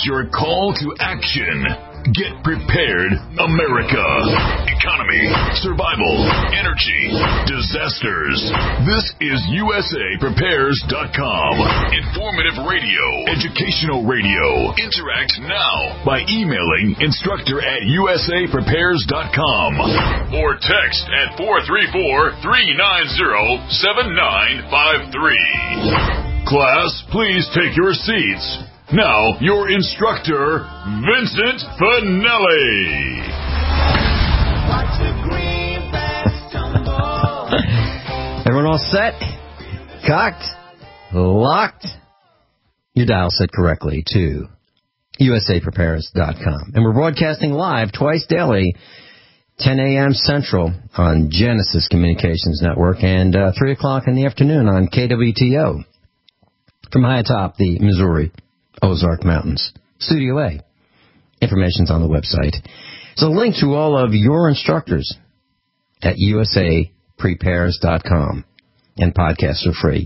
your call to action. Get prepared, America. Economy, survival, energy, disasters. This is USAPrepares.com. Informative radio, educational radio. Interact now by emailing instructor@USAPrepares.com or text at 434-390-7953. Class, please take your seats. Now, your instructor, Vincent Finelli. Everyone all set? Cocked? Locked? Your dial set correctly to USAPrepares.com. And we're broadcasting live twice daily, 10 a.m. Central on Genesis Communications Network and 3 o'clock in the afternoon on KWTO from high atop the Missouri Ozark Mountains. Studio A. Information's on the website. There's a link to all of your instructors at USAPrepares.com. And podcasts are free.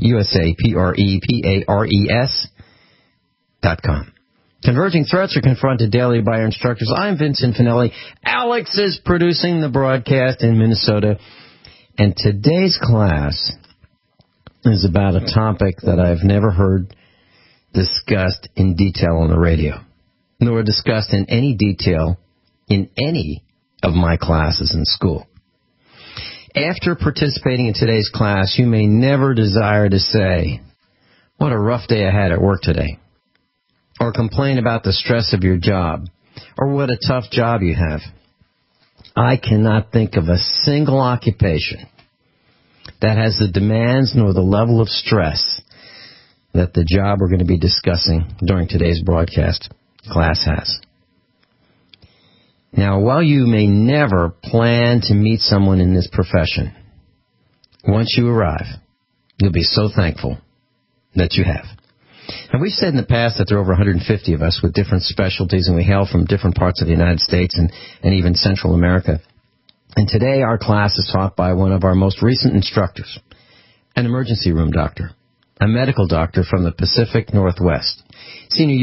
USAPrepares.com. Converging threats are confronted daily by our instructors. I'm Vincent Finelli. Alex is producing the broadcast in Minnesota. And today's class is about a topic that I've never heard discussed in detail on the radio, nor discussed in any detail in any of my classes in school. After participating in today's class, you may never desire to say, "What a rough day I had at work today," or complain about the stress of your job, or what a tough job you have. I cannot think of a single occupation that has the demands nor the level of stress that the job we're going to be discussing during today's broadcast class has. Now, while you may never plan to meet someone in this profession, once you arrive, you'll be so thankful that you have. And we've said in the past that there are over 150 of us with different specialties, and we hail from different parts of the United States and even Central America. And today our class is taught by one of our most recent instructors, an emergency room doctor, a medical doctor from the Pacific Northwest. Senior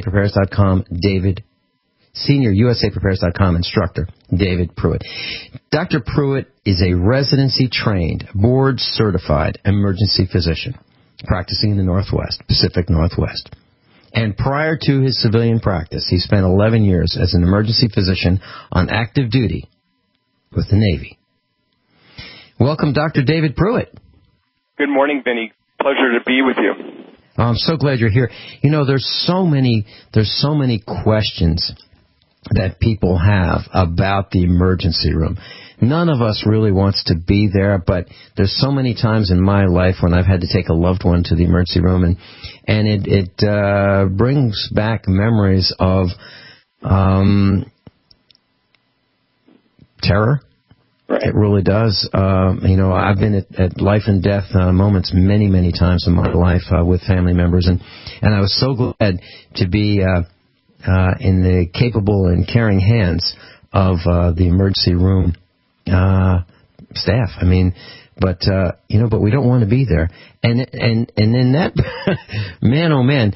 USAPrepares.com instructor, David Pruitt. Dr. Pruitt is a residency-trained, board-certified emergency physician practicing in the Pacific Northwest. And prior to his civilian practice, he spent 11 years as an emergency physician on active duty with the Navy. Welcome, Dr. David Pruitt. Good morning, Vinny. Pleasure to be with you. Oh, I'm so glad you're here. You know, there's so many questions that people have about the emergency room. None of us really wants to be there, but there's so many times in my life when I've had to take a loved one to the emergency room, and it brings back memories of terror. Right. It really does. I've been at life and death moments many, many times in my life with family members, and I was so glad to be in the capable and caring hands of the emergency room staff. I mean, but we don't want to be there. And then that, man, oh man.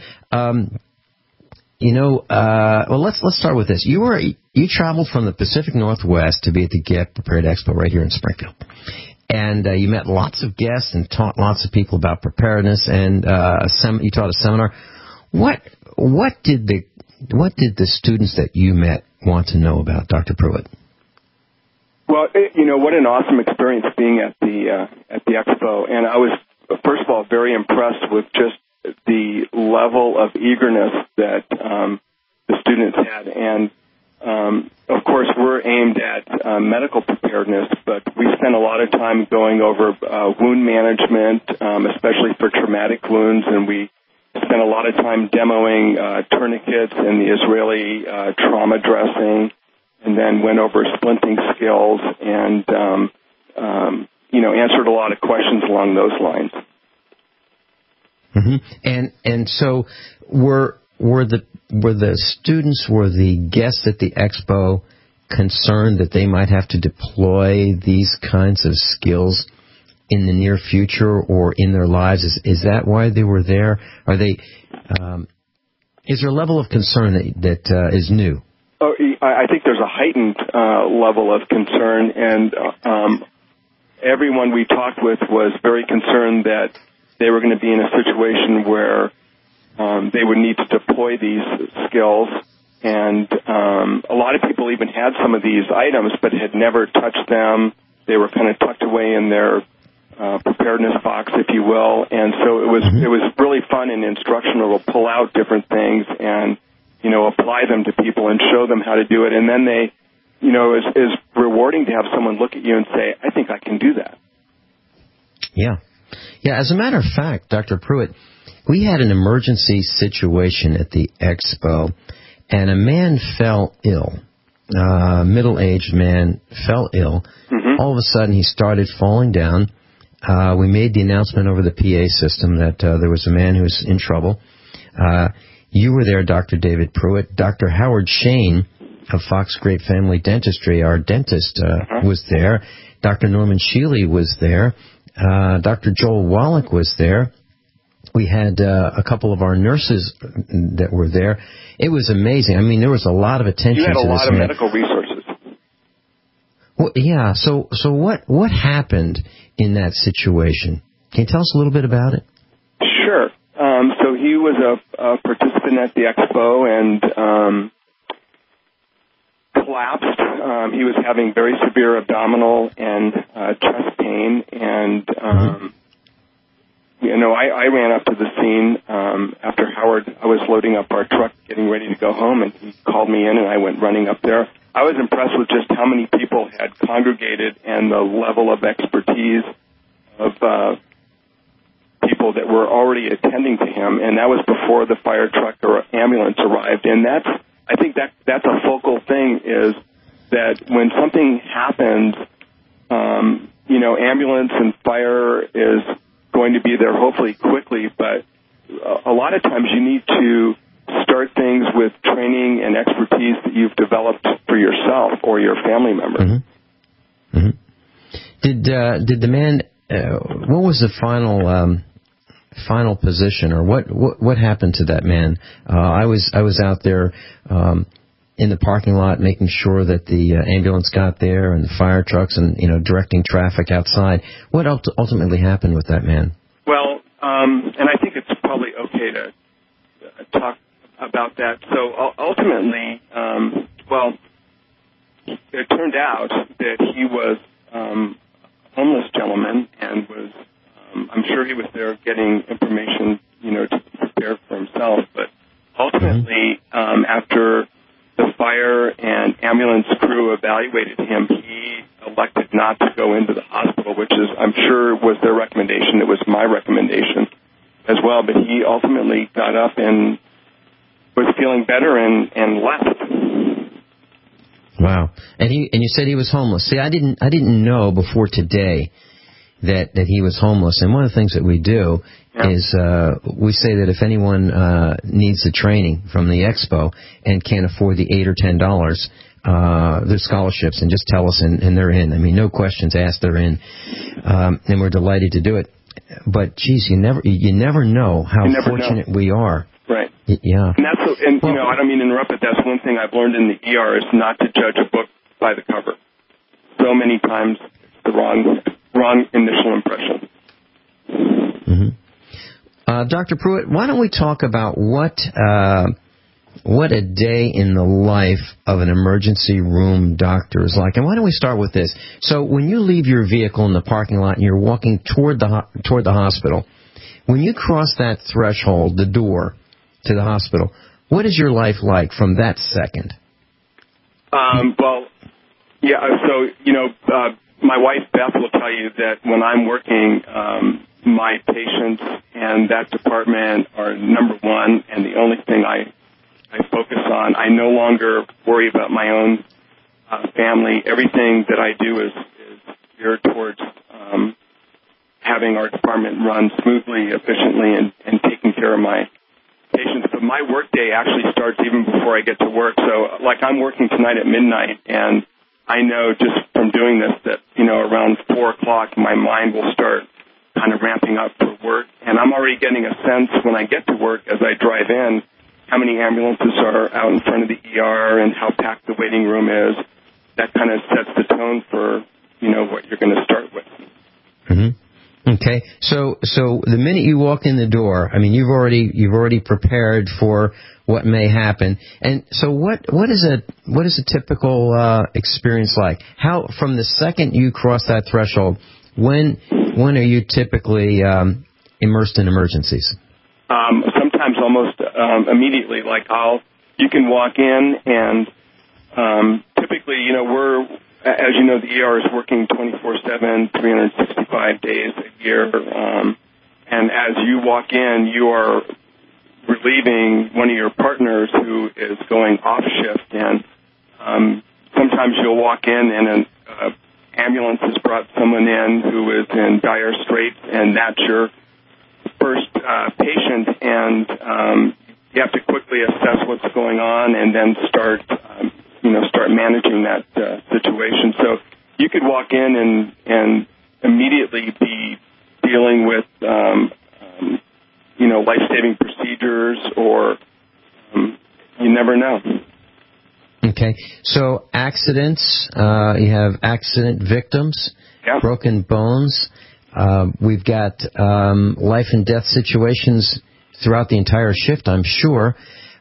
Well, let's start with this. You traveled from the Pacific Northwest to be at the Get Prepared Expo right here in Springfield, and you met lots of guests and taught lots of people about preparedness. And you taught a seminar. What did the students that you met want to know about, Dr. Pruitt? Well, what an awesome experience being at the expo, and I was first of all very impressed with just the level of eagerness that the students had. And, of course, we're aimed at medical preparedness, but we spent a lot of time going over wound management, especially for traumatic wounds, and we spent a lot of time demoing tourniquets and the Israeli trauma dressing, and then went over splinting skills and, answered a lot of questions along those lines. Mm-hmm. And so were the guests at the expo concerned that they might have to deploy these kinds of skills in the near future or in their lives? Is that why they were there? Are they Is there a level of concern that is new? Oh, I think there's a heightened level of concern, and everyone we talked with was very concerned that they were going to be in a situation where they would need to deploy these skills. And a lot of people even had some of these items but had never touched them. They were kind of tucked away in their preparedness box, if you will. And so it was really fun and instructional to pull out different things and, apply them to people and show them how to do it. And then they, is rewarding to have someone look at you and say, I think I can do that. Yeah. Yeah, as a matter of fact, Dr. Pruitt, we had an emergency situation at the expo, and a man fell ill. Middle-aged man fell ill. Mm-hmm. All of a sudden, he started falling down. We made the announcement over the PA system that there was a man who was in trouble. You were there, Dr. David Pruitt. Dr. Howard Shane of Fox Great Family Dentistry, our dentist, was there. Dr. Norman Shealy was there. Dr. Joel Wallach was there. We had a couple of our nurses that were there. It was amazing. I mean, there was a lot of attention to this man. You had a lot of medical resources. Well, yeah. So what happened in that situation? Can you tell us a little bit about it? Sure. So he was a participant at the expo and collapsed. He was having very severe abdominal and chest pain, and I ran up to the scene after Howard. I was loading up our truck, getting ready to go home, and he called me in, and I went running up there. I was impressed with just how many people had congregated and the level of expertise of people that were already attending to him, and that was before the fire truck or ambulance arrived. And I think that's a focal thing, is that when something happens, ambulance and fire is going to be there hopefully quickly, but a lot of times you need to start things with training and expertise that you've developed for yourself or your family member. Mm-hmm. Mm-hmm. Did the man? What was the final position, or what happened to that man? I was out there in the parking lot making sure that the ambulance got there and the fire trucks and directing traffic outside. What ultimately happened with that man? Well, and I think it's probably okay to talk about that. So ultimately, it turned out that he was a homeless gentleman and was, I'm sure he was there getting information, to prepare for himself. But ultimately, after the fire and ambulance crew evaluated him, he elected not to go into the hospital, which is, I'm sure, was their recommendation. It was my recommendation as well. But he ultimately got up and was feeling better and left. Wow. And you said he was homeless. See, I didn't know before today that he was homeless. And one of the things that we do is we say that if anyone needs the training from the expo and can't afford the $8 or $10, there's scholarships, and just tell us and they're in. I mean, no questions asked, they're in. And we're delighted to do it. But geez, you never know how fortunate we are. Right. Yeah. And I don't mean to interrupt, but that's one thing I've learned in the ER is not to judge a book by the cover. So many times it's the wrong initial impression. Mm-hmm. Dr. Pruitt, why don't we talk about what a day in the life of an emergency room doctor is like? And why don't we start with this? So when you leave your vehicle in the parking lot and you're walking toward the hospital, when you cross that threshold, the door to the hospital, what is your life like from that second? My wife Beth will tell you that when I'm working, my patients and that department are number one and the only thing I focus on. I no longer worry about my own family. Everything that I do is geared towards having our department run smoothly, efficiently, and taking care of my patients. But my work day actually starts even before I get to work. So, like, I'm working tonight at midnight, and I know just from doing this that, around 4 o'clock, my mind will start kind of ramping up for work. And I'm already getting a sense when I get to work as I drive in how many ambulances are out in front of the ER and how packed the waiting room is. That kind of sets the tone for, what you're going to start with. Mm-hmm. Okay. So the minute you walk in the door, you've already prepared for what may happen. And so what is a typical experience like? How, from the second you cross that threshold, when are you typically immersed in emergencies? Sometimes almost immediately. Like you can walk in and typically, we're, as you know, the ER is working 24/7, 365 days a year. And as you walk in, you are relieving one of your partners who is going off shift. And sometimes you'll walk in and an ambulance has brought someone in who is in dire straits, and that's your first patient. And you have to quickly assess what's going on and then start managing that situation. So you could walk in and immediately be dealing with, life-saving procedures, or you never know. Okay. So accidents, you have accident victims, yeah. Broken bones. We've got life and death situations throughout the entire shift, I'm sure.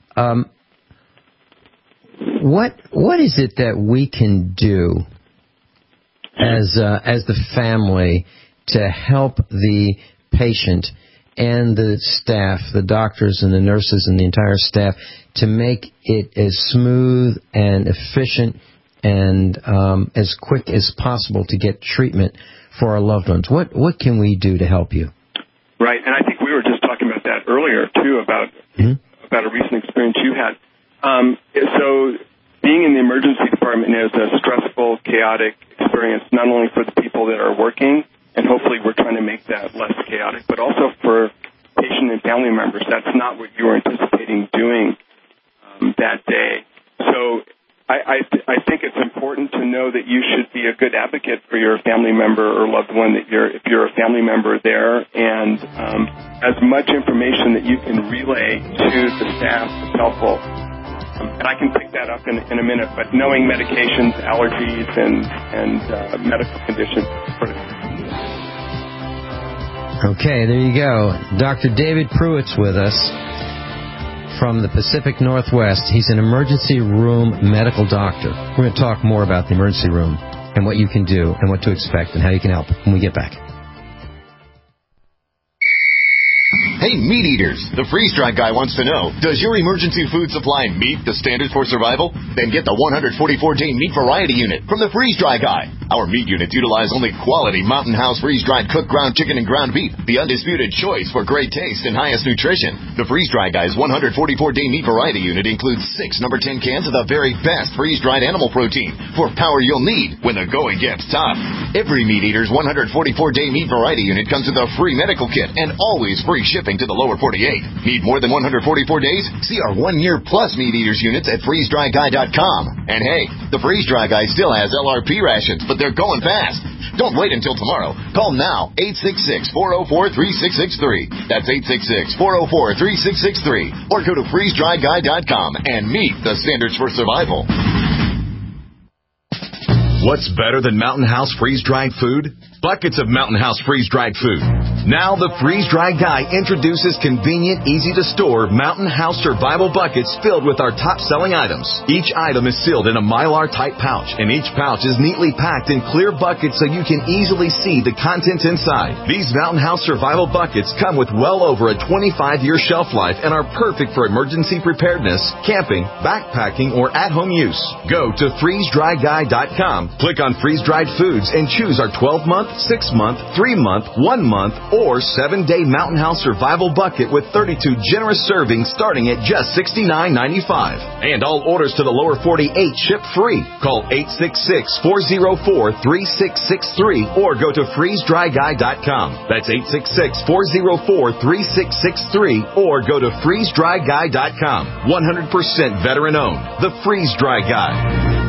What is it that we can do as the family to help the patient and the staff, the doctors and the nurses and the entire staff, to make it as smooth and efficient and as quick as possible to get treatment for our loved ones? What can we do to help you? Right, and I think we were just talking about that earlier too, about a recent experience you had. So being in the emergency department is a stressful, chaotic experience, not only for the people that are working, and hopefully we're trying to make that less chaotic, but also for patient and family members. That's not what you were anticipating doing that day. So I think it's important to know that you should be a good advocate for your family member or loved one, if you're a family member there, and as much information that you can relay to the staff is helpful. And I can pick that up in a minute, but knowing medications, allergies, and medical conditions is critical. Okay, there you go. Dr. David Pruitt's with us from the Pacific Northwest. He's an emergency room medical doctor. We're going to talk more about the emergency room and what you can do and what to expect and how you can help when we get back. Hey, meat eaters, the freeze-dried guy wants to know, does your emergency food supply meet the standards for survival? Then get the 144-day meat variety unit from the freeze-dry guy. Our meat units utilize only quality Mountain House freeze-dried cooked ground chicken and ground beef, the undisputed choice for great taste and highest nutrition. The freeze-dry guy's 144-day meat variety unit includes 6 number 10 cans of the very best freeze-dried animal protein for power you'll need when the going gets tough. Every meat eater's 144-day meat variety unit comes with a free medical kit and always free shipping to the lower 48. Need more than 144 days? See our 1-year plus meat eaters units at freezedryguy.com. And hey, the Freeze Dry Guy still has LRP rations, but they're going fast. Don't wait until tomorrow. Call now, 866-404-3663. That's 866-404-3663. Or go to freezedryguy.com and meet the standards for survival. What's better than Mountain House freeze-dried food? Buckets of Mountain House freeze-dried food. Now the freeze-dried guy introduces convenient, easy-to-store Mountain House survival buckets filled with our top-selling items. Each item is sealed in a Mylar-type pouch, and each pouch is neatly packed in clear buckets so you can easily see the contents inside. These Mountain House survival buckets come with well over a 25-year shelf life and are perfect for emergency preparedness, camping, backpacking, or at-home use. Go to freezedryguy.com, click on freeze-dried foods, and choose our 12-month, 6-month, 3-month, 1-month, or 7-day Mountain House survival bucket with 32 generous servings starting at just $69.95. And all orders to the lower 48 ship free. Call 866-404-3663 or go to freezedryguy.com. That's 866-404-3663 or go to freezedryguy.com. 100% veteran owned. The Freeze Dry Guy.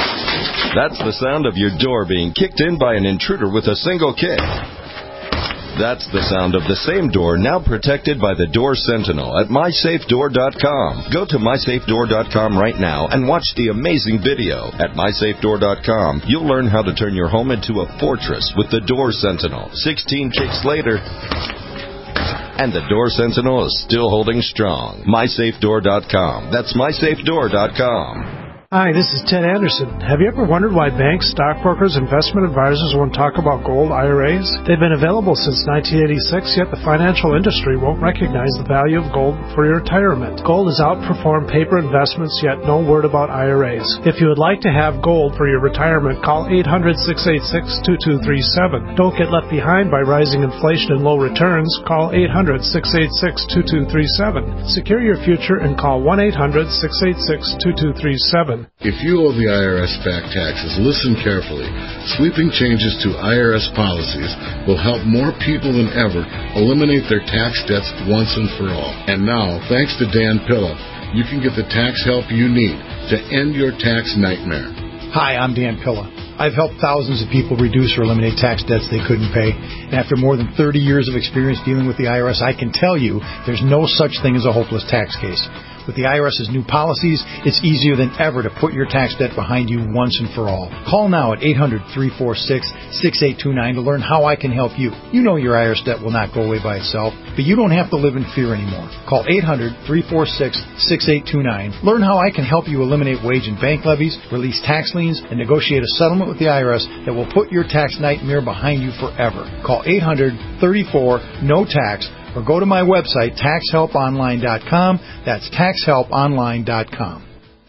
That's the sound of your door being kicked in by an intruder with a single kick. That's the sound of the same door now protected by the Door Sentinel at MySafeDoor.com. Go to MySafeDoor.com right now and watch the amazing video. At MySafeDoor.com, you'll learn how to turn your home into a fortress with the Door Sentinel. 16 kicks later, and the Door Sentinel is still holding strong. MySafeDoor.com. That's MySafeDoor.com. Hi, this is Ted Anderson. Have you ever wondered why banks, stockbrokers, investment advisors won't talk about gold IRAs? They've been available since 1986, yet the financial industry won't recognize the value of gold for your retirement. Gold has outperformed paper investments, yet no word about IRAs. If you would like to have gold for your retirement, call 800-686-2237. Don't get left behind by rising inflation and low returns. Call 800-686-2237. Secure your future and call 1-800-686-2237. If you owe the IRS back taxes, listen carefully. Sweeping changes to IRS policies will help more people than ever eliminate their tax debts once and for all. And now, thanks to Dan Pilla, you can get the tax help you need to end your tax nightmare. Hi, I'm Dan Pilla. I've helped thousands of people reduce or eliminate tax debts they couldn't pay. And after more than 30 years of experience dealing with the IRS, I can tell you there's no such thing as a hopeless tax case. With the IRS's new policies, it's easier than ever to put your tax debt behind you once and for all. Call now at 800-346-6829 to learn how I can help you. You know your IRS debt will not go away by itself, but you don't have to live in fear anymore. Call 800-346-6829. Learn how I can help you eliminate wage and bank levies, release tax liens, and negotiate a settlement with the IRS that will put your tax nightmare behind you forever. Call 800-34-NO-TAX or go to my website, TaxHelpOnline.com. That's TaxHelpOnline.com.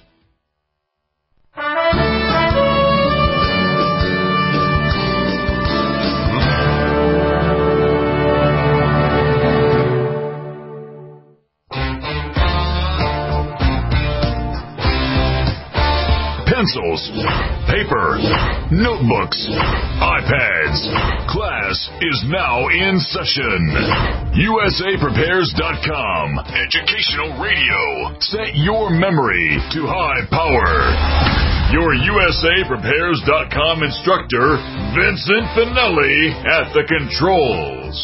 Pencils, paper, notebooks, iPads. Class is now in session. USAPrepares.com. Educational radio. Set your memory to high power. Your USAPrepares.com instructor, Vincent Finelli, at the controls.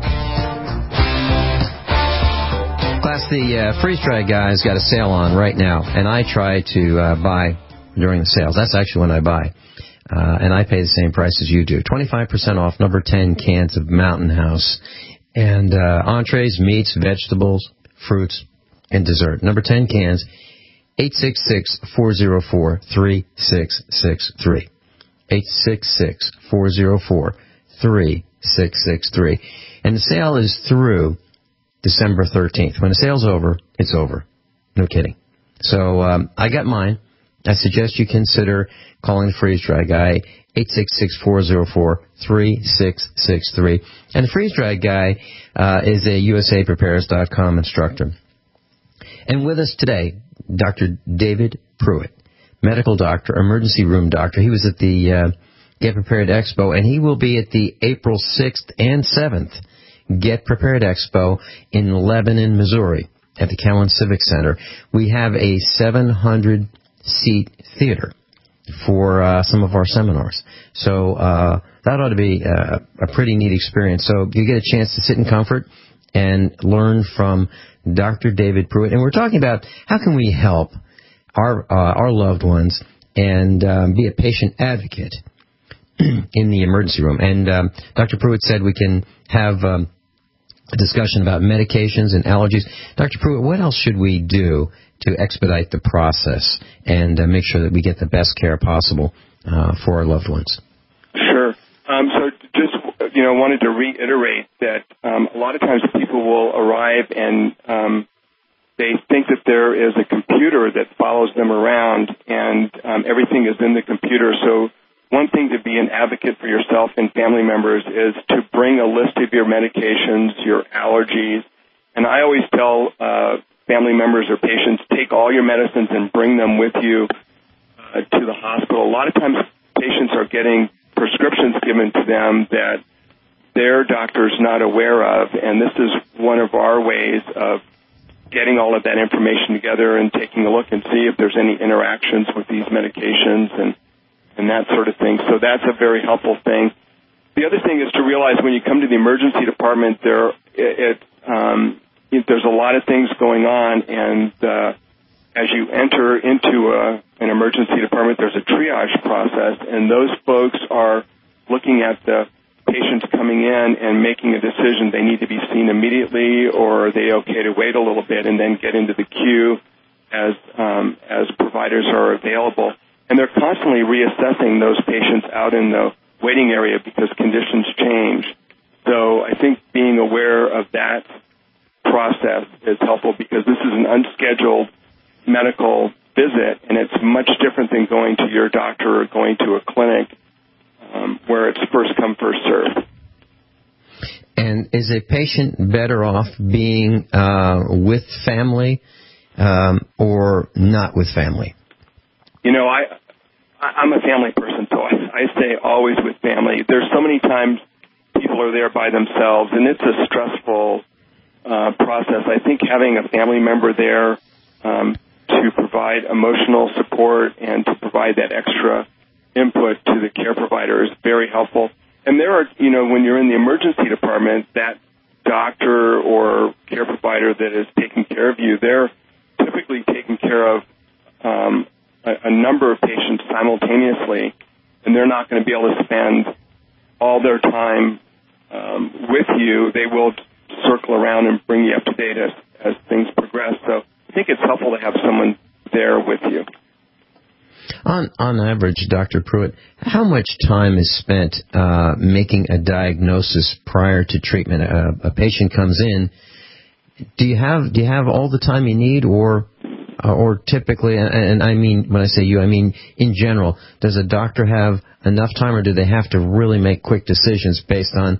Class, the freeze-dry guy's got a sale on right now, and I try to buy during the sales. That's actually when I buy. And I pay the same price as you do. 25% off number 10 cans of Mountain House. And entrees, meats, vegetables, fruits, and dessert. Number 10 cans, 866-404-3663. 866-404-3663. And the sale is through December 13th. When the sale's over, it's over. No kidding. So I got mine. I suggest you consider calling the freeze-dry guy, 866-404-3663. And the freeze-dry guy is a USAPrepares.com instructor. And with us today, Dr. David Pruitt, medical doctor, emergency room doctor. He was at the Get Prepared Expo, and he will be at the April 6th and 7th Get Prepared Expo in Lebanon, Missouri, at the Cowan Civic Center. We have a 700-seat theater for some of our seminars. So that ought to be a pretty neat experience. So you get a chance to sit in comfort and learn from Dr. David Pruitt. And we're talking about how can we help our loved ones and be a patient advocate in the emergency room. And Dr. Pruitt said we can have a discussion about medications and allergies. Dr. Pruitt, what else should we do to expedite the process and make sure that we get the best care possible for our loved ones? Sure. So just, wanted to reiterate that a lot of times people will arrive and they think that there is a computer that follows them around and everything is in the computer. So one thing to be an advocate for yourself and family members is to bring a list of your medications, your allergies. And I always tell family members or patients, take all your medicines and bring them with you to the hospital. A lot of times patients are getting prescriptions given to them that their doctor's not aware of, and this is one of our ways of getting all of that information together and taking a look and see if there's any interactions with these medications and that sort of thing. So that's a very helpful thing. The the other thing is to realize when you come to the emergency department, there's a lot of things going on, and as you enter into an emergency department, there's a triage process, and those folks are looking at the patients coming in and making a decision. They need to be seen immediately, or are they okay to wait a little bit and then get into the queue as providers are available. And they're constantly reassessing those patients out in the waiting area because conditions change. So I think being aware of that process is helpful because this is an unscheduled medical visit, and it's much different than going to your doctor or going to a clinic where it's first come, first served. And is a patient better off being with family or not with family? You know, I'm a family person, so I say always with family. There's so many times people are there by themselves, and it's a stressful process. I think having a family member there to provide emotional support and to provide that extra input to the care provider is very helpful. And there are, you know, when you're in the emergency department, that doctor or care provider that is taking care of you, they're typically taking care of a number of patients simultaneously, and they're not going to be able to spend all their time with you. They will circle around and bring you up to date as things progress. So I think it's helpful to have someone there with you. On average, Dr. Pruitt, how much time is spent making a diagnosis prior to treatment? A patient comes in. Do you have all the time you need, or typically, and I mean when I say you, I mean in general, does a doctor have enough time, or do they have to really make quick decisions based on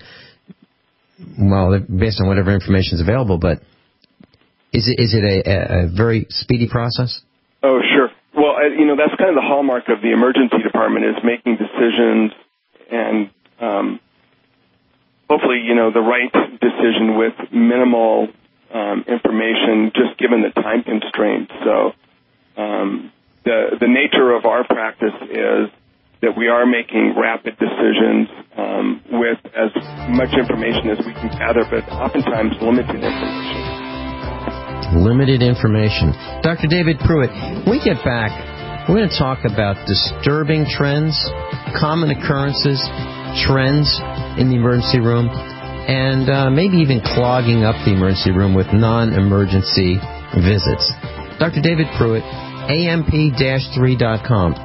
whatever information is available? But is it a very speedy process? Oh, sure. Well, you know, that's kind of the hallmark of the emergency department is making decisions and hopefully, you know, the right decision with minimal information just given the time constraints. So the nature of our practice is that we are making rapid decisions with as much information as we can gather, but oftentimes limited information. Limited information. Dr. David Pruitt, when we get back, we're going to talk about disturbing trends, common occurrences, trends in the emergency room, and maybe even clogging up the emergency room with non-emergency visits. Dr. David Pruitt, amp-3.com,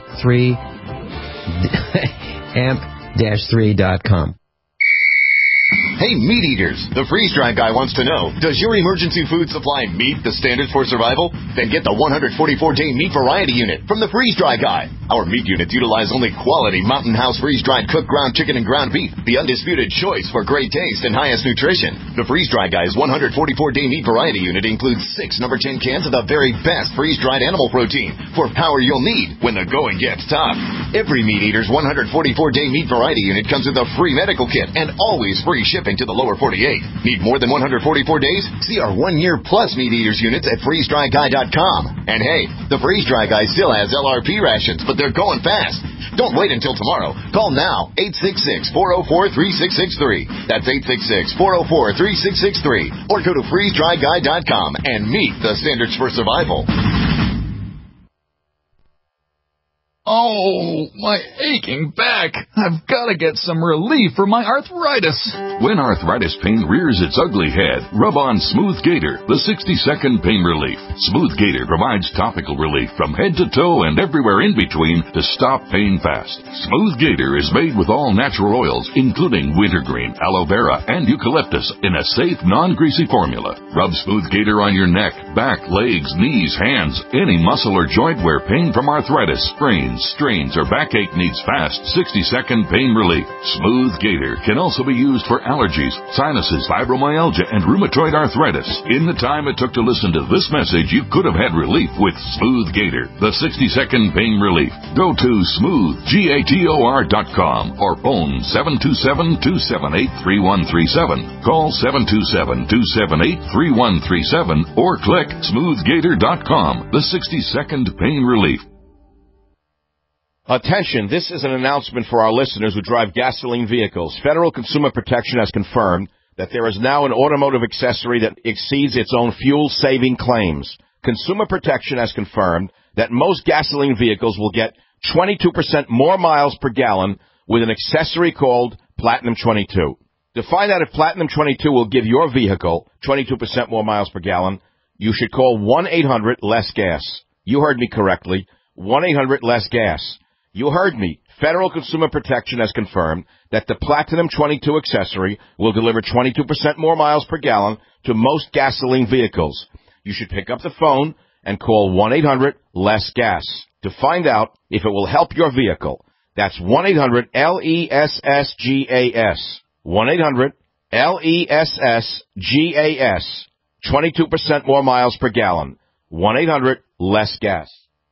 amp-3.com. Hey, meat eaters, the freeze-dried guy wants to know, does your emergency food supply meet the standards for survival? Then get the 144-day meat variety unit from the freeze-dry guy. Our meat units utilize only quality Mountain House freeze-dried cooked ground chicken and ground beef, the undisputed choice for great taste and highest nutrition. The freeze-dry guy's 144-day meat variety unit includes 6 number 10 cans of the very best freeze-dried animal protein for power you'll need when the going gets tough. Every meat eater's 144-day meat variety unit comes with a free medical kit and always free shipping to the lower 48. Need more than 144 days? See our 1-year plus meat eaters units at freezedryguy.com. And hey, the Freeze Dry Guy still has LRP rations, but they're going fast. Don't wait until tomorrow. Call now, 866-404-3663. That's 866-404-3663. Or go to freezedryguy.com and meet the standards for survival. Oh, my aching back. I've got to get some relief for my arthritis. When arthritis pain rears its ugly head, rub on Smooth Gator, the 60-second pain relief. Smooth Gator provides topical relief from head to toe and everywhere in between to stop pain fast. Smooth Gator is made with all natural oils, including wintergreen, aloe vera, and eucalyptus in a safe, non-greasy formula. Rub Smooth Gator on your neck, back, legs, knees, hands, any muscle or joint where pain from arthritis, sprains, strains, or backache needs fast 60-second pain relief. Smooth Gator can also be used for allergies, sinuses, fibromyalgia, and rheumatoid arthritis. In the time it took to listen to this message, you could have had relief with Smooth Gator, the 60-second pain relief. Go to smoothgator.com or phone 727-278-3137. Call 727-278-3137 or click smoothgator.com, the 60-second pain relief. Attention, this is an announcement for our listeners who drive gasoline vehicles. Federal Consumer Protection has confirmed that there is now an automotive accessory that exceeds its own fuel-saving claims. Consumer Protection has confirmed that most gasoline vehicles will get 22% more miles per gallon with an accessory called Platinum 22. To find out if Platinum 22 will give your vehicle 22% more miles per gallon, you should call 1-800-LESS-GAS. You heard me correctly, 1-800-LESS-GAS. You heard me. Federal Consumer Protection has confirmed that the Platinum 22 accessory will deliver 22% more miles per gallon to most gasoline vehicles. You should pick up the phone and call 1-800-LESS-GAS to find out if it will help your vehicle. That's 1-800-LESS-GAS. 1-800-LESS-GAS. 22% more miles per gallon. 1-800-LESS-GAS.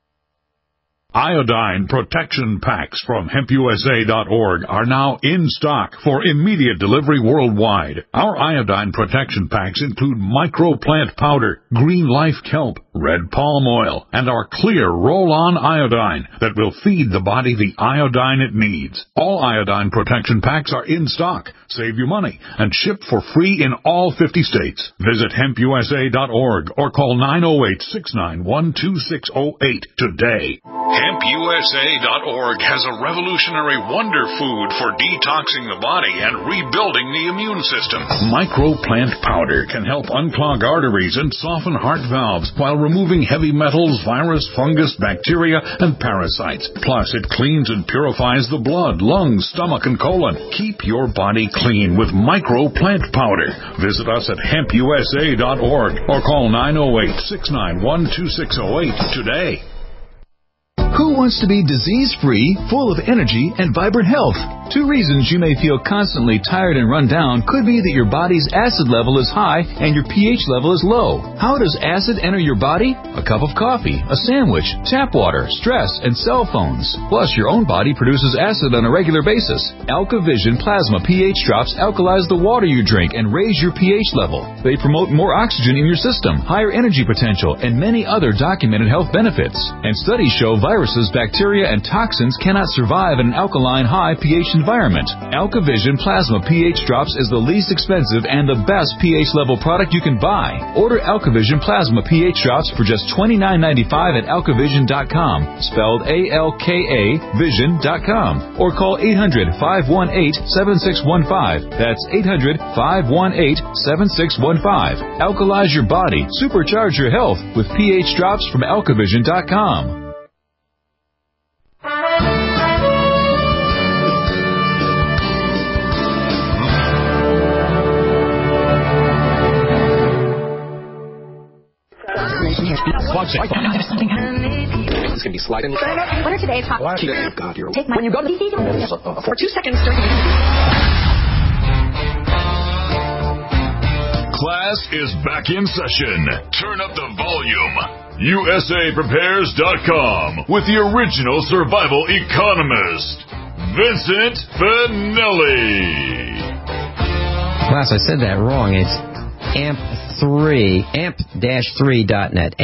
Iodine protection packs from HempUSA.org are now in stock for immediate delivery worldwide. Our iodine protection packs include microplant powder, green life kelp, red palm oil, and our clear roll-on iodine that will feed the body the iodine it needs. All iodine protection packs are in stock. Save you money and ship for free in all 50 states. Visit HempUSA.org or call 908-691-2608 today. HempUSA.org has a revolutionary wonder food for detoxing the body and rebuilding the immune system. Microplant powder can help unclog arteries and soften heart valves while removing heavy metals, virus, fungus, bacteria, and parasites. Plus, it cleans and purifies the blood, lungs, stomach, and colon. Keep your body clean with Microplant powder. Visit us at HempUSA.org or call 908-691-2608 today. Who wants to be disease-free, full of energy, and vibrant health? 2 reasons you may feel constantly tired and run down could be that your body's acid level is high and your pH level is low. How does acid enter your body? A cup of coffee, a sandwich, tap water, stress, and cell phones. Plus, your own body produces acid on a regular basis. AlkaVision Plasma pH drops alkalize the water you drink and raise your pH level. They promote more oxygen in your system, higher energy potential, and many other documented health benefits. And studies show viruses, bacteria, and toxins cannot survive in an alkaline high pH environment. AlkaVision Plasma pH Drops is the least expensive and the best pH level product you can buy. Order AlkaVision Plasma pH Drops for just $29.95 at alkavision.com, spelled A-L-K-A vision.com, or call 800-518-7615. That's 800-518-7615. Alkalize your body, supercharge your health with pH Drops from alkavision.com. This is going to be sliding. What are today's hot? God, you're... Take my... When you go to the... For 2 seconds... Class is back in session. Turn up the volume. USAPrepares.com with the original survival economist, Vincent Finelli. Class, I said that wrong. It's amp-3.net,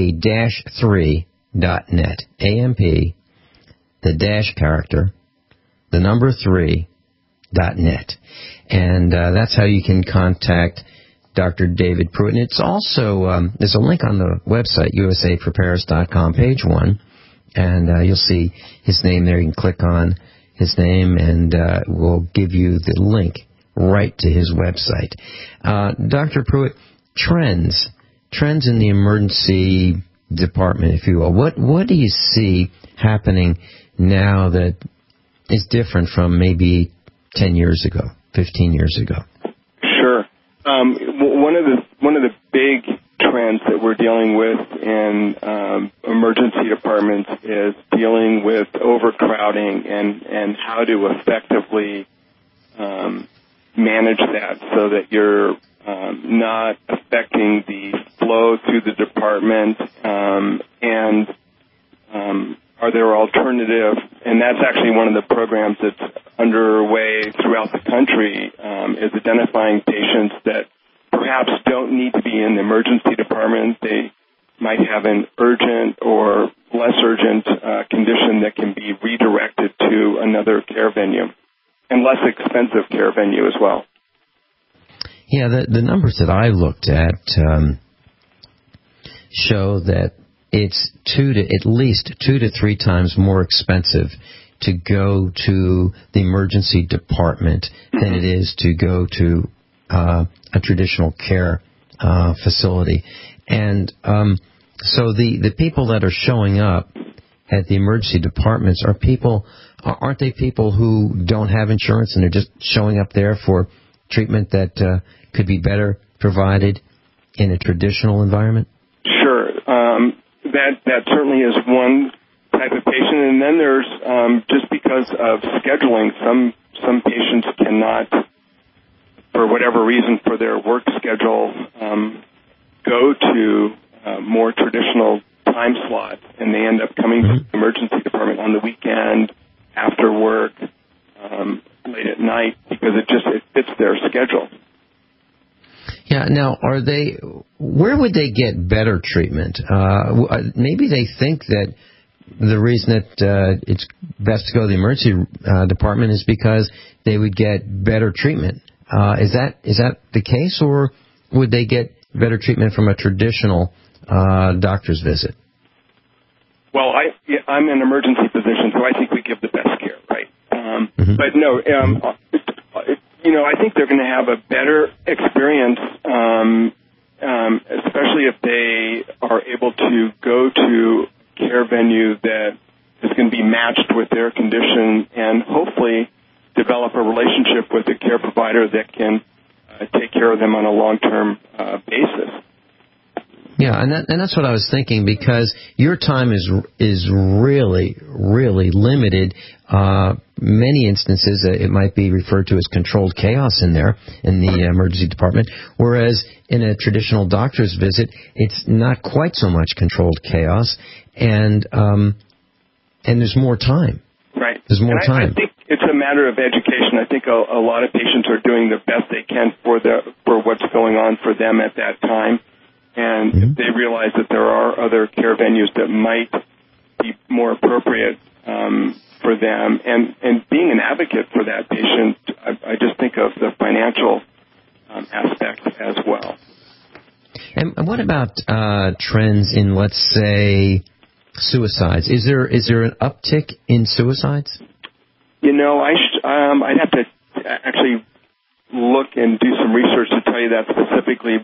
amp-3.net, amp, the dash character, the number 3.net. And that's how you can contact Dr. David Pruitt. And it's also, there's a link on the website, usaprepares.com, page 1, and you'll see his name there. You can click on his name, and we'll give you the link right to his website. Dr. Pruitt, trends in the emergency department, if you will. What do you see happening now that is different from maybe 10 years ago, 15 years ago? Sure. One of the big trends that we're dealing with in emergency departments is dealing with overcrowding and how to effectively manage that so that you're not affecting the flow through the department, and are there alternatives? And that's actually one of the programs that's underway throughout the country, is identifying patients that perhaps don't need to be in the emergency department. They might have an urgent or less urgent condition that can be redirected to another care venue, and less expensive care venue as well. Yeah, the numbers that I looked at show that it's at least 2 to 3 times more expensive to go to the emergency department than it is to go to a traditional care facility. And so the people that are showing up at the emergency departments aren't they people who don't have insurance and they're just showing up there for treatment that could be better provided in a traditional environment? Sure. That certainly is one type of patient. And then there's, just because of scheduling, some patients cannot, for whatever reason, for their work schedule, go to more traditional time slots, and they end up coming to the emergency department on the weekend, after work, late at night, because it fits their schedule. Yeah. Now, where would they get better treatment? Maybe they think that the reason that it's best to go to the emergency department is because they would get better treatment. Is that the case, or would they get better treatment from a traditional doctor's visit? Well, I'm an emergency physician, so I think we give the best care, right? But no, I think they're going to have a better experience, especially if they are able to go to care venue that is going to be matched with their condition, and hopefully develop a relationship with a care provider that can take care of them on a long-term basis. Yeah, and that's what I was thinking, because your time is really, really limited. Many instances, it might be referred to as controlled chaos in there in the emergency department, whereas in a traditional doctor's visit, it's not quite so much controlled chaos, and there's more time. Right. There's more time. I think it's a matter of education. I think a lot of patients are doing the best they can for what's going on for them at that time. And if they realize that there are other care venues that might be more appropriate for them, and being an advocate for that patient, I just think of the financial aspect as well. And what about trends in, let's say, suicides? Is there an uptick in suicides? I'd have to actually look and do some research to tell you that specifically.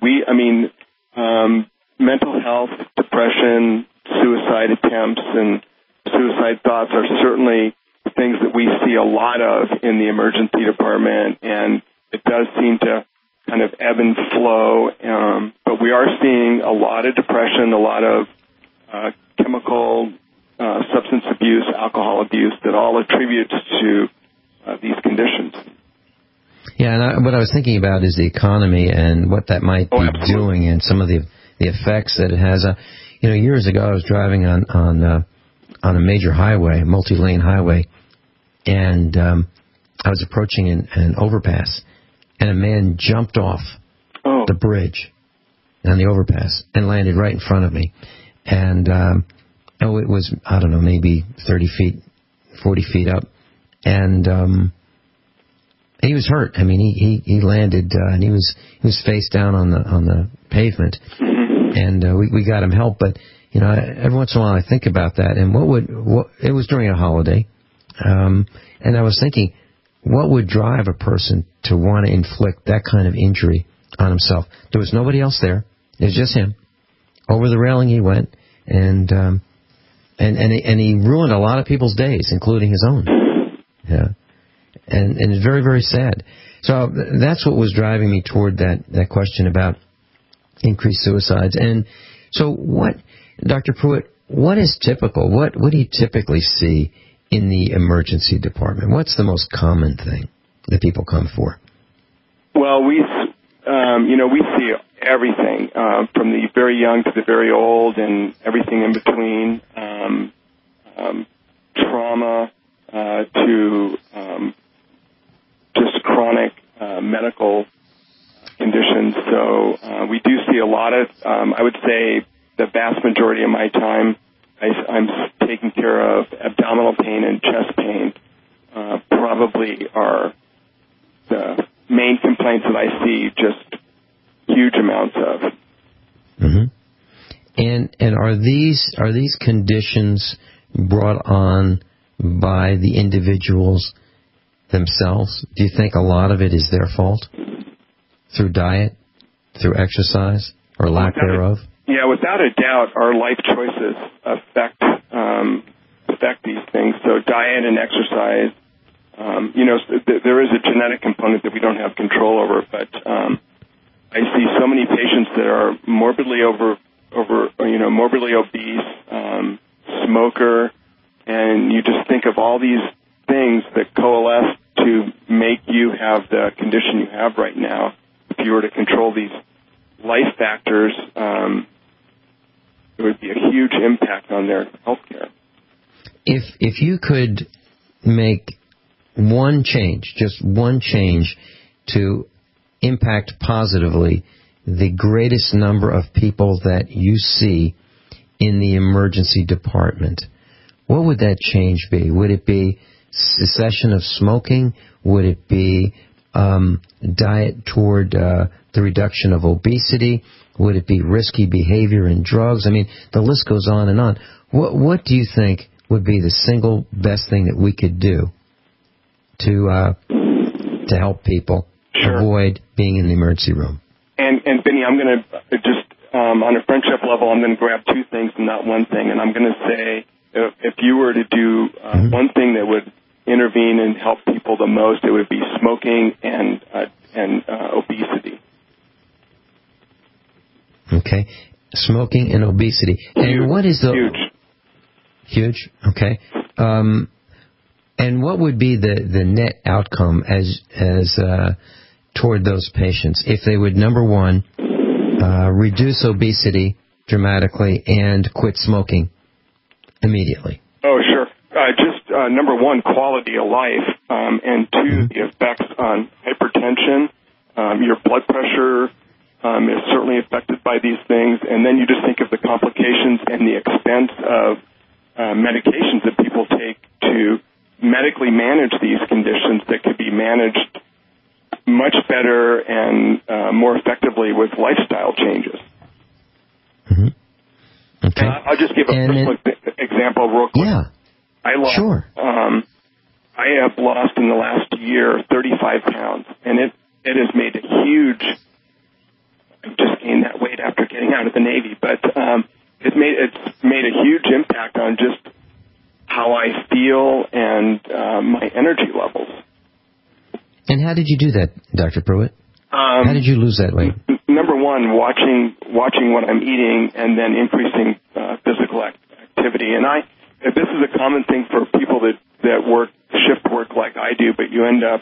Mental health, depression, suicide attempts, and suicide thoughts are certainly things that we see a lot of in the emergency department, and it does seem to kind of ebb and flow. But we are seeing a lot of depression, a lot of chemical, substance abuse, alcohol abuse that all attributes to these conditions. Yeah, and what I was thinking about is the economy and what that might be doing, and some of the effects that it has. Years ago, I was driving on a major highway, a multi-lane highway, and I was approaching an overpass, and a man jumped off the bridge on the overpass and landed right in front of me. And it was, I don't know, maybe 30 feet, 40 feet up, and he was hurt. I mean, he landed, and he was face down on the pavement, and we got him help. But every once in a while, I think about that, and it was during a holiday, and I was thinking, what would drive a person to want to inflict that kind of injury on himself? There was nobody else there; it was just him. Over the railing he went, and he ruined a lot of people's days, including his own. Yeah. And it's very, very sad. So that's what was driving me toward that question about increased suicides. And so Dr. Pruitt, what is typical? What do you typically see in the emergency department? What's the most common thing that people come for? Well, we see everything, from the very young to the very old and everything in between, trauma to just chronic medical conditions. So we do see a lot of, I would say the vast majority of my time, I'm taking care of abdominal these conditions brought on by the individuals themselves? Do you think a lot of it is their fault? Through diet, through exercise, or lack thereof? Yeah, without a doubt, our life choices affect these things. So diet and exercise, there is a genetic component that we don't have control over, but I see so many patients that are morbidly obese, smoker, and you just think of all these things that coalesce to make you have the condition you have right now. If you were to control these life factors, it would be a huge impact on their health care. If you could make one change, just one change, to impact positively the greatest number of people that you see in the emergency department, what would that change be? Would it be cessation of smoking? Would it be diet toward the reduction of obesity? Would it be risky behavior in drugs? I mean, the list goes on and on. What do you think would be the single best thing that we could do to help people avoid being in the emergency room? And Benny, I'm going to just, on a friendship level, I'm going to grab two things and not one thing. And I'm going to say, if you were to do one thing that would intervene and help people the most, it would be smoking and obesity. Okay. Smoking and obesity. And what is the... Huge? Okay. And what would be the net outcome as toward those patients if they would, number one, reduce obesity dramatically and quit smoking immediately? Oh, sure. Just number one, quality of life, and two, the effects on hypertension. Your blood pressure is certainly affected by these things, and then you just think of the complications and the expense of medications that people take to medically manage these conditions that could be managed much better and more effectively with lifestyle changes. Mm-hmm. Okay. I'll just give a personal example real quick. Yeah. I have lost in the last year 35 pounds, and it has made a huge. I just gained that weight after getting out of the Navy, but it's made a huge impact on just how I feel and my energy levels. And how did you do that, Dr. Pruitt? How did you lose that weight? Number one, watching what I'm eating and then increasing physical activity. And this is a common thing for people that work shift work like I do, but you end up,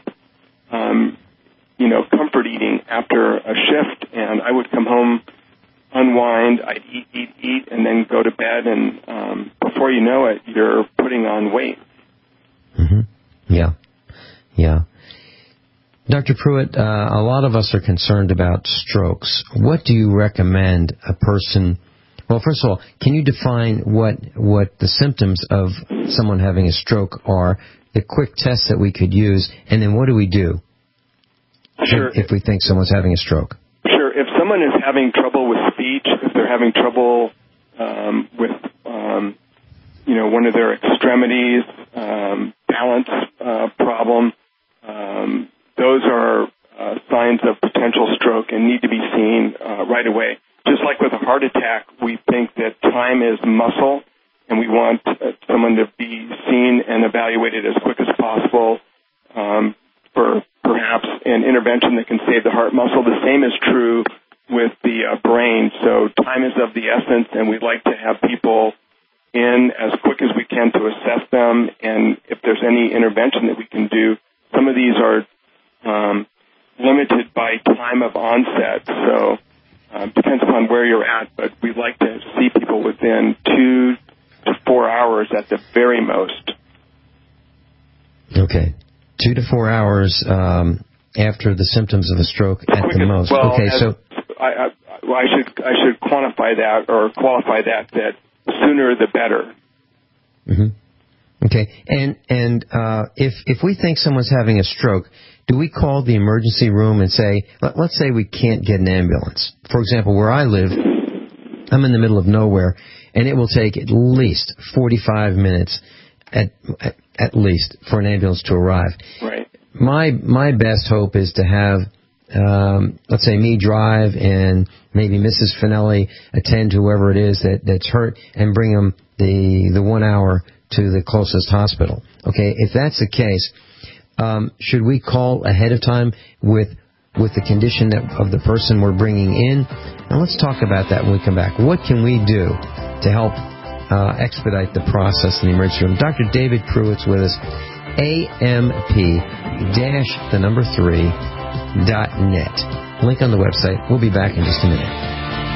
comfort eating after a shift. And I would come home, unwind, I'd eat, and then go to bed. And before you know it, you're putting on weight. Mm-hmm. Yeah. Dr. Pruitt, a lot of us are concerned about strokes. What do you recommend a person... Well, first of all, can you define what the symptoms of someone having a stroke are, the quick tests that we could use, and then what do we do if we think someone's having a stroke? Sure. If someone is having trouble with speech, if they're having trouble with, one of their extremities, balance problem, those are signs of potential stroke and need to be seen right away. Just like with a heart attack, we think that time is muscle, and we want someone to be seen and evaluated as quick as possible for perhaps an intervention that can save the heart muscle. The same is true with the brain. So time is of the essence, and we'd like to have people in as quick as we can to assess them, and if there's any intervention that we can do. Some of these are limited by time of onset, so depends upon where you're at, but we'd like to see people within 2 to 4 hours at the very most. Okay. 2 to 4 hours after the symptoms of a stroke at the most. Well, okay, so I should quantify that or qualify that sooner the better. Mm-hmm. Okay, and if we think someone's having a stroke, do we call the emergency room and say, let's say we can't get an ambulance. For example, where I live, I'm in the middle of nowhere, and it will take at least 45 minutes at least for an ambulance to arrive. Right. My best hope is to have, let's say, me drive and maybe Mrs. Finelli attend to whoever it is that's hurt and bring them the 1 hour to the closest hospital. Okay, if that's the case, should we call ahead of time with the condition of the person we're bringing in? Now let's talk about that when we come back. What can we do to help expedite the process in the emergency room? Dr. David Pruitt's with us, AMP-3.net. Link on the website. We'll be back in just a minute.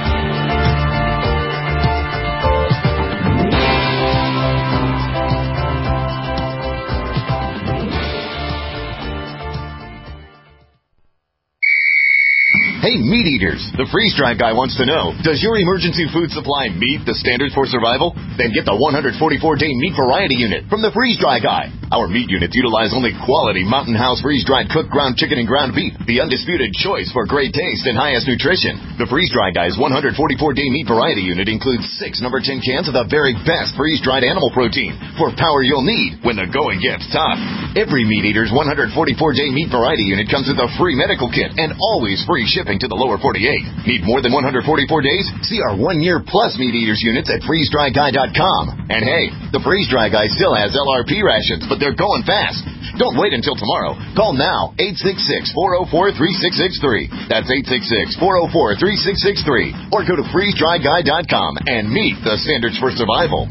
Hey, meat eaters, the freeze-dried guy wants to know, does your emergency food supply meet the standards for survival? Then get the 144-day meat variety unit from the freeze-dry guy. Our meat units utilize only quality Mountain House freeze-dried cooked ground chicken and ground beef, the undisputed choice for great taste and highest nutrition. The freeze-dry guy's 144-day meat variety unit includes 6 number 10 cans of the very best freeze-dried animal protein for power you'll need when the going gets tough. Every meat eater's 144-day meat variety unit comes with a free medical kit and always free shipping to the lower 48. Need more than 144 days? See our 1-year plus meat eaters units at freezedryguy.com. And hey, the Freeze Dry Guy still has LRP rations, but they're going fast. Don't wait until tomorrow. Call now, 866-404-3663. That's 866-404-3663. Or go to freezedryguy.com and meet the standards for survival.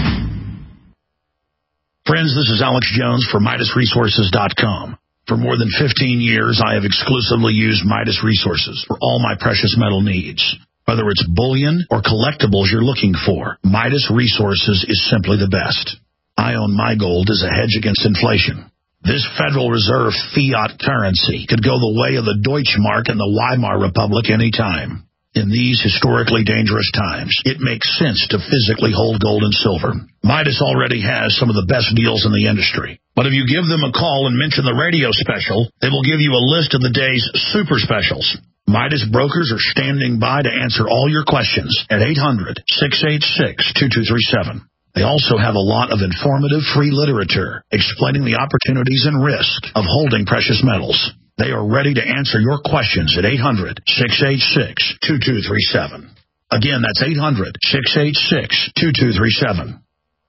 Friends, this is Alex Jones for MidasResources.com. For more than 15 years, I have exclusively used Midas Resources for all my precious metal needs. Whether it's bullion or collectibles you're looking for, Midas Resources is simply the best. I own my gold as a hedge against inflation. This Federal Reserve fiat currency could go the way of the Deutschmark and the Weimar Republic any time. In these historically dangerous times, it makes sense to physically hold gold and silver. Midas already has some of the best deals in the industry. But if you give them a call and mention the radio special, they will give you a list of the day's super specials. Midas brokers are standing by to answer all your questions at 800-686-2237. They also have a lot of informative free literature explaining the opportunities and risks of holding precious metals. They are ready to answer your questions at 800-686-2237. Again, that's 800-686-2237.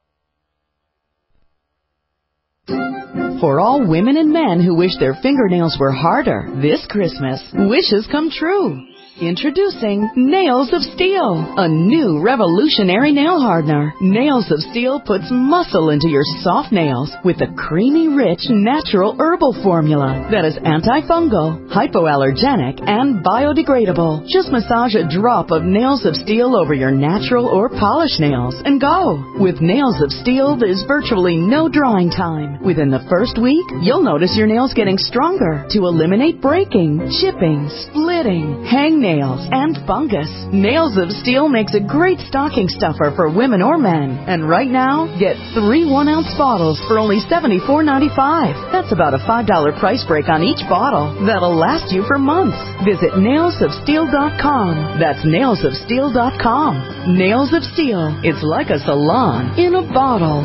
For all women and men who wish their fingernails were harder this Christmas, wishes come true. Introducing Nails of Steel, a new revolutionary nail hardener. Nails of Steel puts muscle into your soft nails with a creamy, rich, natural herbal formula that is antifungal, hypoallergenic, and biodegradable. Just massage a drop of Nails of Steel over your natural or polished nails and go. With Nails of Steel, there's virtually no drying time. Within the first week, you'll notice your nails getting stronger to eliminate breaking, chipping, splitting, hangnails, and fungus. Nails of Steel makes a great stocking stuffer for women or men. And right now, get 3 1-ounce bottles for only $74.95. That's about a $5 price break on each bottle. That'll last you for months. Visit nailsofsteel.com. That's nailsofsteel.com. Nails of Steel. It's like a salon in a bottle.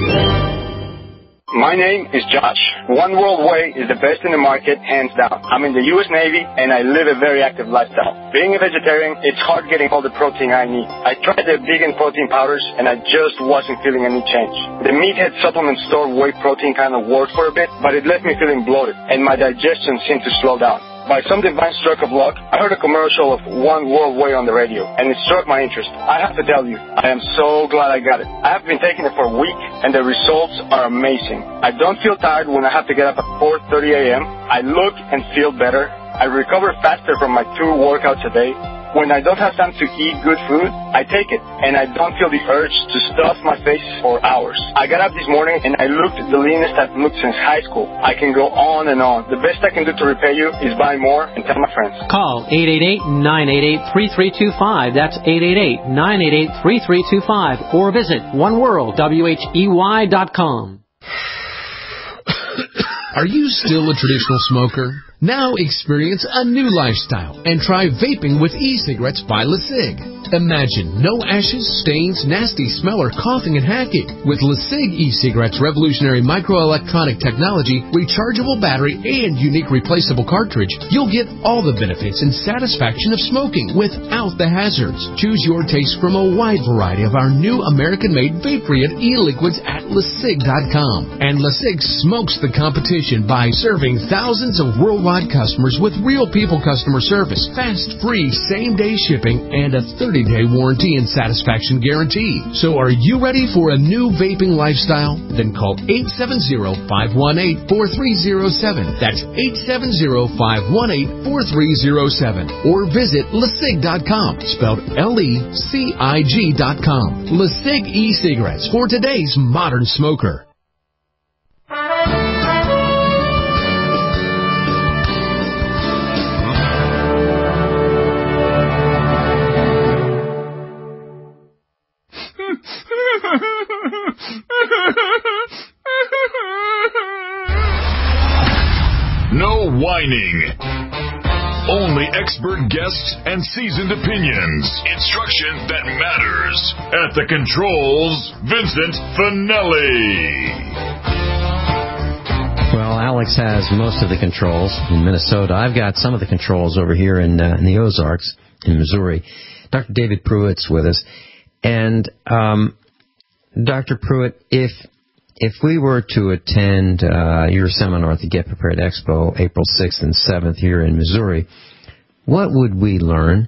My name is Josh. One World Way is the best in the market, hands down. I'm in the U.S. Navy, and I live a very active lifestyle. Being a vegetarian, it's hard getting all the protein I need. I tried the vegan protein powders, and I just wasn't feeling any change. The Meathead supplement store whey protein kind of worked for a bit, but it left me feeling bloated, and my digestion seemed to slow down. By some divine stroke of luck, I heard a commercial of One World Way on the radio, and it struck my interest. I have to tell you, I am so glad I got it. I have been taking it for a week, and the results are amazing. I don't feel tired when I have to get up at 4:30 a.m. I look and feel better. I recover faster from my 2 workouts a day. When I don't have time to eat good food, I take it, and I don't feel the urge to stuff my face for hours. I got up this morning, and I looked the leanest I've looked since high school. I can go on and on. The best I can do to repay you is buy more and tell my friends. Call 888-988-3325. That's 888-988-3325. Or visit oneworldwhey.com. Are you still a traditional smoker? Now experience a new lifestyle and try vaping with e-cigarettes by LeSig. Imagine no ashes, stains, nasty smell, or coughing and hacking. With LeSig e-cigarettes' revolutionary microelectronic technology, rechargeable battery, and unique replaceable cartridge, you'll get all the benefits and satisfaction of smoking without the hazards. Choose your taste from a wide variety of our new American-made vape-free e-liquids at LeSig.com. And LeSig smokes the competition by serving thousands of worldwide customers with real people customer service, fast, free, same-day shipping, and a 30-day warranty and satisfaction guarantee. So are you ready for a new vaping lifestyle? Then call 870-518-4307. That's 870-518-4307. Or visit LeSig.com, spelled LECIG.com. LeSig e-cigarettes for today's modern smoker. No whining. Only expert guests and seasoned opinions. Instruction that matters. At the controls, Vincent Finelli. Well, Alex has most of the controls in Minnesota. I've got some of the controls over here in the Ozarks in Missouri. Dr. David Pruitt's with us. And Dr. Pruitt, if we were to attend your seminar at the Get Prepared Expo, April 6th and 7th here in Missouri, what would we learn?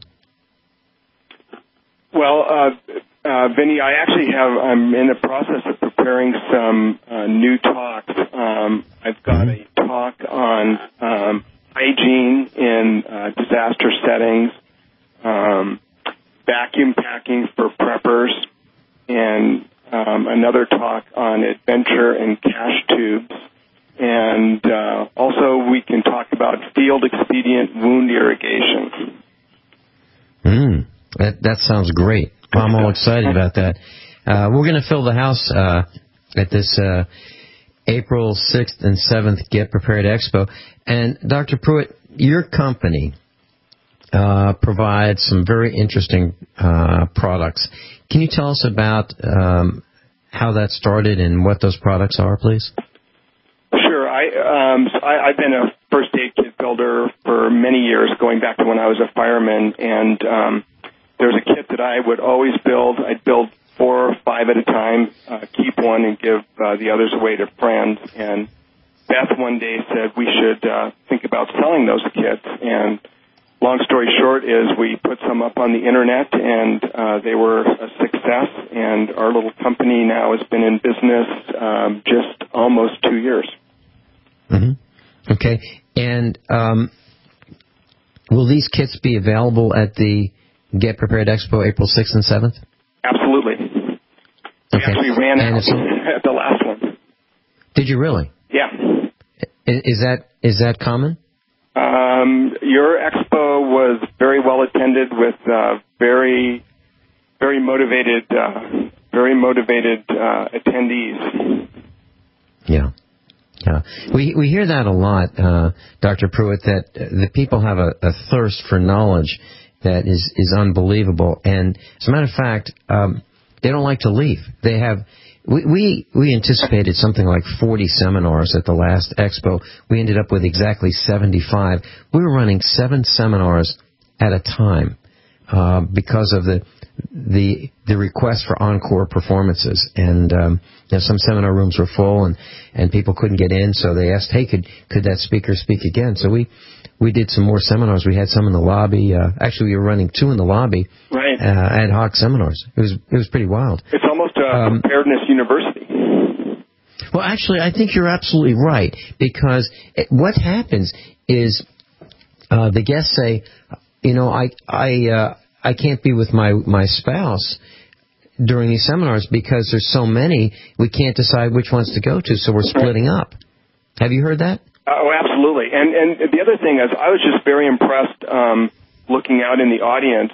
Well, Vinny, I'm in the process of preparing some new talks. I've got a talk on hygiene in disaster settings, vacuum packing for preppers, and another talk on adventure and cash tubes. And also we can talk about field expedient wound irrigation. That sounds great. I'm all excited about that. We're going to fill the house at this April 6th and 7th Get Prepared Expo. And Dr. Pruitt, your company provides some very interesting products. Can you tell us about how that started and what those products are, please? Sure. I've been a first aid kit builder for many years, going back to when I was a fireman, and there's a kit that I would always build. I'd build 4 or 5 at a time, keep one and give the others away to friends. And Beth one day said we should think about selling those kits, and long story short is we put some up on the Internet, and they were a success, and our little company now has been in business just almost 2 years. Mm-hmm. Okay. And will these kits be available at the Get Prepared Expo April 6th and 7th? Absolutely. We actually ran out at the last one. Did you really? Yeah. Is that common? Your expo was very well attended with very motivated attendees. Yeah. We hear that a lot, Dr. Pruitt, that the people have a thirst for knowledge that is unbelievable. And as a matter of fact, they don't like to leave. They have. We anticipated something like 40 seminars at the last expo. We ended up with exactly 75. We were running 7 seminars at a time because of the request for encore performances. And some seminar rooms were full and people couldn't get in, so they asked, hey, could that speaker speak again? So we did some more seminars. We had some in the lobby. Actually, we were running 2 in the lobby. Right. Ad hoc seminars. It was pretty wild. It's almost a preparedness university. Well, actually, I think you're absolutely right, because what happens is the guests say, I can't be with my spouse during these seminars because there's so many, we can't decide which ones to go to, so we're splitting up. Have you heard that? Oh, absolutely. And the other thing is, I was just very impressed looking out in the audience.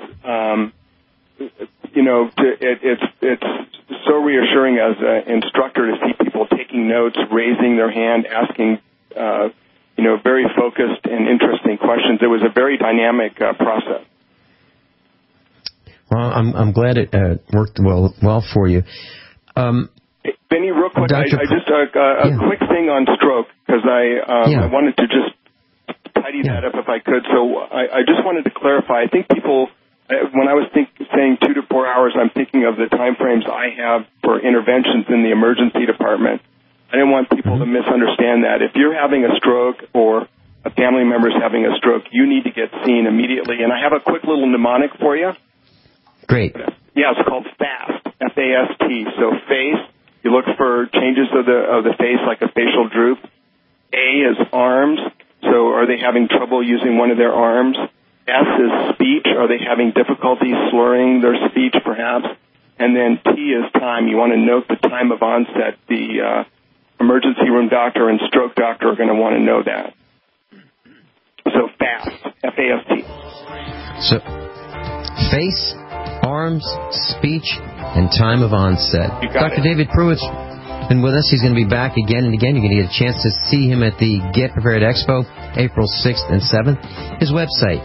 It's so reassuring as an instructor to see people taking notes, raising their hand, asking, very focused and interesting questions. It was a very dynamic process. Well, I'm glad it worked well for you. Benny, real quick, I just a quick thing on stroke, because I wanted to just tidy that up if I could. So I just wanted to clarify. I think people, when I was saying 2 to 4 hours, I'm thinking of the time frames I have for interventions in the emergency department. I didn't want people to misunderstand that. If you're having a stroke or a family member's having a stroke, you need to get seen immediately. And I have a quick little mnemonic for you. Great. Yeah, it's called FAST, F-A-S-T. So face, you look for changes of the face, like a facial droop. A is arms. So are they having trouble using one of their arms? S is speech. Are they having difficulty slurring their speech, perhaps? And then T is time. You want to note the time of onset. The emergency room doctor and stroke doctor are going to want to know that. So FAST, F-A-S-T. So face, arms, speech, and time of onset. Dr. David Pruitt's been with us. He's going to be back again and again. You're going to get a chance to see him at the Get Prepared Expo, April 6th and 7th. His website,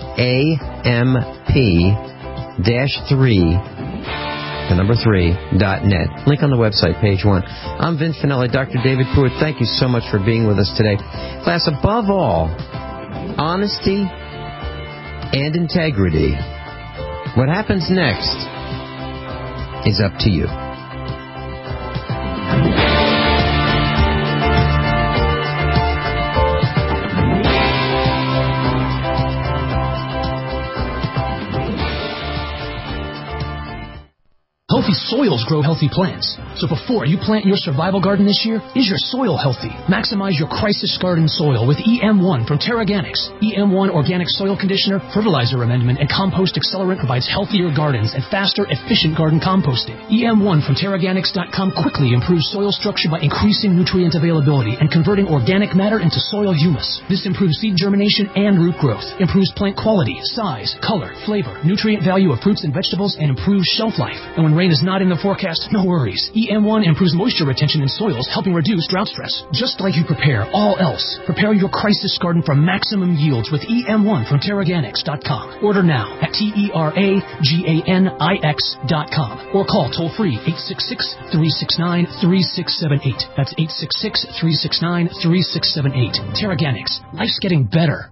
amp-3.net. Link on the website, page 1. I'm Vince Finelli. Dr. David Pruitt, thank you so much for being with us today. Class, above all, honesty and integrity. What happens next is up to you. Healthy soils grow healthy plants. So before you plant your survival garden this year, is your soil healthy? Maximize your crisis garden soil with EM1 from Terraganics. EM1 Organic Soil Conditioner, Fertilizer Amendment, and Compost Accelerant provides healthier gardens and faster, efficient garden composting. EM1 from Terraganics.com quickly improves soil structure by increasing nutrient availability and converting organic matter into soil humus. This improves seed germination and root growth, improves plant quality, size, color, flavor, nutrient value of fruits and vegetables, and improves shelf life. And when rain is not in the forecast, no worries. EM1 improves moisture retention in soils, helping reduce drought stress. Just like you prepare all else, prepare your crisis garden for maximum yields with EM1 from Terraganics.com. Order now at TERAGANIX.com or call toll-free 866-369-3678. That's 866-369-3678. Terraganics. Life's getting better.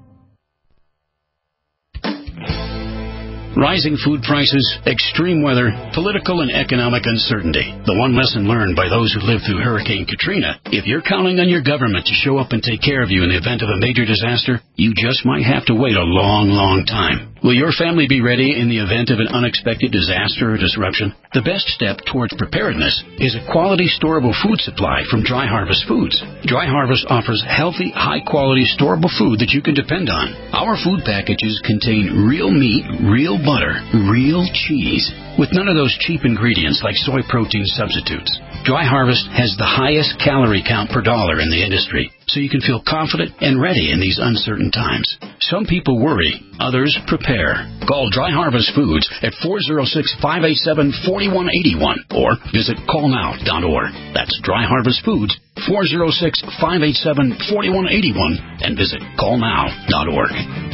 Rising food prices, extreme weather, political and economic uncertainty. The one lesson learned by those who lived through Hurricane Katrina: if you're counting on your government to show up and take care of you in the event of a major disaster, you just might have to wait a long, long time. Will your family be ready in the event of an unexpected disaster or disruption? The best step towards preparedness is a quality storable food supply from Dry Harvest Foods. Dry Harvest offers healthy, high-quality storable food that you can depend on. Our food packages contain real meat, real butter, real cheese, with none of those cheap ingredients like soy protein substitutes. Dry Harvest has the highest calorie count per dollar in the industry, so you can feel confident and ready in these uncertain times. Some people worry, others prepare. Call Dry Harvest Foods at 406-587-4181 or visit callnow.org. That's Dry Harvest Foods, 406-587-4181, and visit callnow.org.